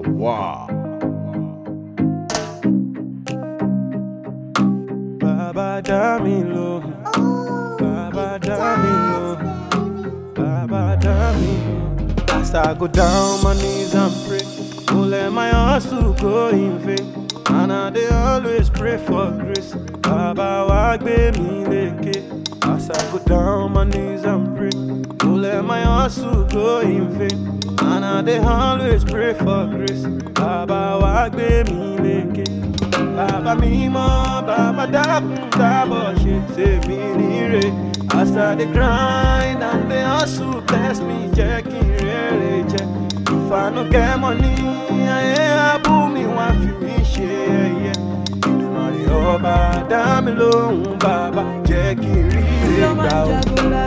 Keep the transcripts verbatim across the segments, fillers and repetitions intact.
Wow. Baba Damilo, Baba Damilo, Baba Damilo. As I go down my knees and pray, oh let my hustle go in vain. And I dey always pray for grace. Baba wa gbe mi leke. As I go down my knees and pray, oh let my hustle go in vain. And I dey always pray for grace. Baba wa gbe mi leke. Baba mímọ́, Baba dákun dábọ̀ ṣe tèmi níre. As I dey grind and dey hustle, bless me, jẹ́ kí n rere jẹ. If I no get money, ayé abú mi wá fi mí ṣe ẹyẹ. Ìdùmarè ọba dá mi lóhùn, Baba jẹ́ kí n ríre gbà o.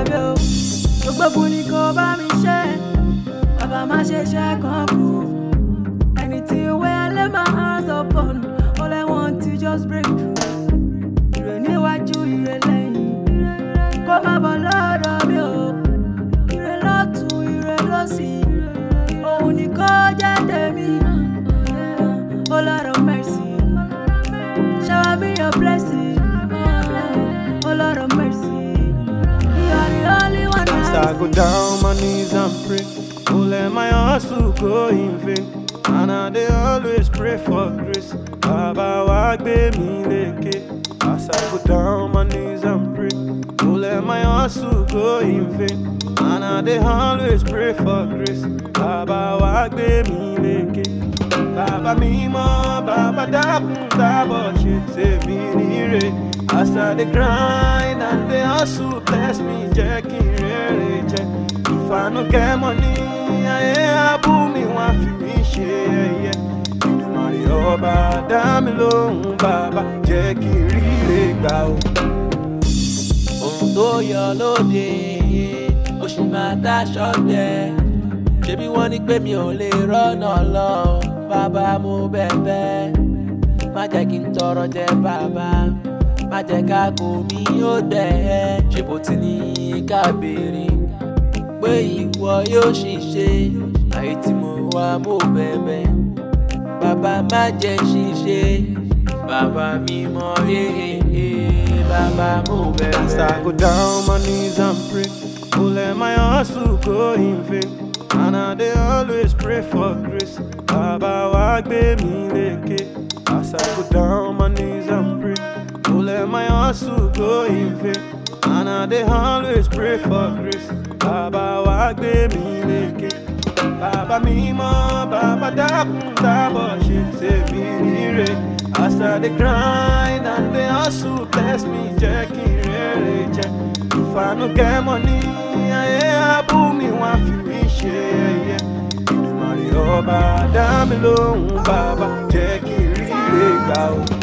Gbogbo ni kò bá mi ṣe, Baba má ṣe ṣe kan kú. Anything wey I lay my hands upon, all I want to just break through. Ire níwájú, ire lẹ́yìn, kó má bọ̀ lọ́dọ̀ mi o. Ire lọ́tùn, ire lósì, òun ni kó jẹ́ tèmi. Oh Lord of mercy, shower me your blessing. Oh Lord of mercy, you are the only one. As I go down my knees and pray, oh let my hustle go in vain. And I dey always pray for grace. Baba wa gbe mi leke. As I go down my knees and pray, oh let my hustle go in vain. And I dey always pray for grace. Baba wa gbe mi leke. Baba mímọ́, Baba dákun dábọ̀ ṣe tèmi níre. As I dey grind and dey hustle, bless me, jẹ́ kí n rere jẹ. If I no get money, ayé abú mi wá fi mí ṣe ẹyẹ. Ìdùmarè ọba dá mi lóhùn, Baba jẹ́ kí n ríre gbà o. Ohun tó yọ lóde, oṣù máa dáṣọ dẹ. Ṣebí wọ́n ní pé mi ò lè rọ́nà lọ, Baba mo bẹ̀bẹ̀. Má jẹ́ kí n tọrọ jẹ Baba, má jẹ́ ká kò mí ó gbẹ. Ṣé bó ti ní ká béèrè pé ìwọ yóò ṣiṣẹ́? Àyè tí mo wà mo bẹ̀bẹ̀, Baba má jẹ́ ṣiṣẹ́. Baba mímọ́ yéyé, Baba mo bẹ̀bẹ̀. As I go down my knees and pray, oh let my hustle go in vain. And I dey always pray for grace. Baba wa gbe mi leke. As I go down my knees and pray, oh let my hustle go in vain. And I dey always pray for grace. Baba wa gbe mi leke. Baba mímọ́, Baba dákun dábọ̀ ṣe tèmi níre. As I dey grind and dey hustle, bless me, jẹ́ kí n rere jẹ. If I no get money, ayé abú mi wá fi mí ṣe ẹyẹ. Ìdùmarè ọba dá mi lóhùn, Baba jẹ́ kí n ríre gbà o.